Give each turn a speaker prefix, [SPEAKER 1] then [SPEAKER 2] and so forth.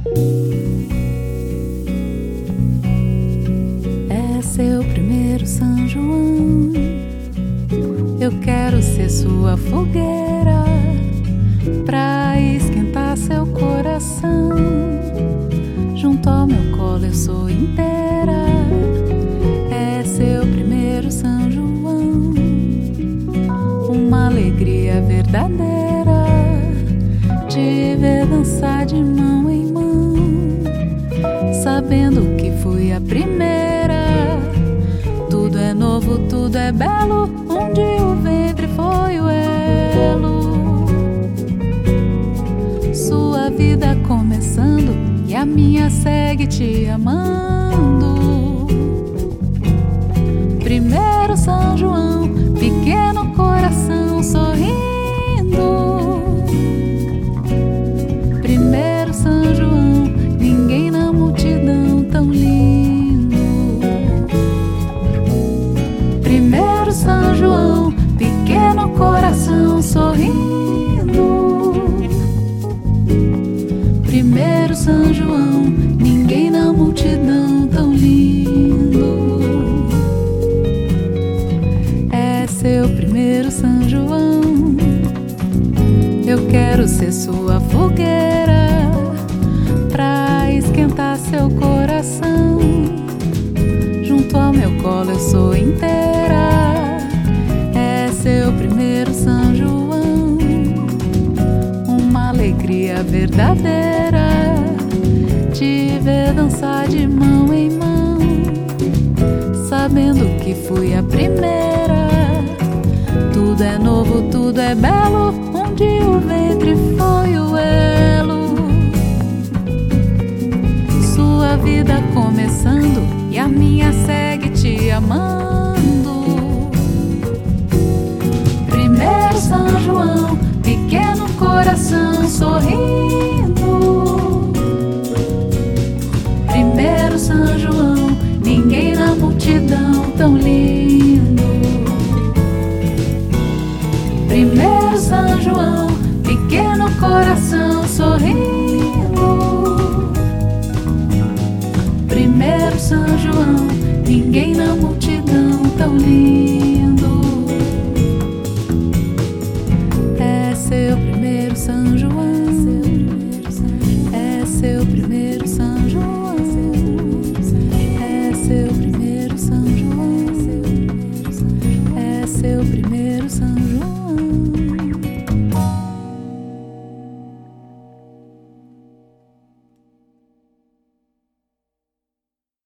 [SPEAKER 1] É seu primeiro São João. Eu quero ser sua fogueira pra esquentar seu coração. Junto ao meu colo eu sou inteira. É seu primeiro São João. Uma alegria verdadeira de ver dançar de mão em mão, sabendo que fui a primeira. Tudo é novo, tudo é belo, onde o ventre foi o elo. Sua vida começando e a minha segue te amando. Primeiro São João, pequeno coração sorrindo. Primeiro São João, ninguém na multidão tão lindo. Primeiro São João, pequeno coração sorrindo. Primeiro São João, ninguém na multidão tão lindo. É seu primeiro São João. Eu quero ser sua fogueira pra esquentar seu coração. Junto ao meu colo eu sou inteira. É seu primeiro São João. Uma alegria verdadeira de ver dançar de mão em mão, sabendo que fui a primeira. Tudo é novo, tudo é belo, onde o ventre foi o elo. Sua vida começando e a minha segue te amando.